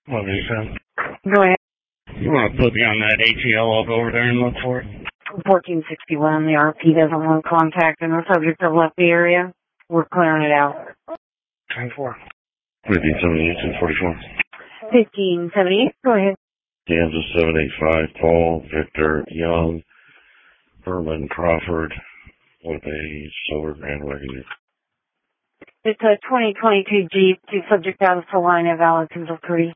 What is that? Go ahead. You want to put me on that ATL? I'll go over there and look for it. 1461, the RP doesn't want contact and the subject have left the area. We're clearing it out. 10-4. 1578, 1044. 1578, go ahead. Kansas 785, Paul, Victor, Young, Herman, Crawford, with a silver Grand Wagoneer. It's a 2022 Jeep, two subject out of Salina, valid 2 3.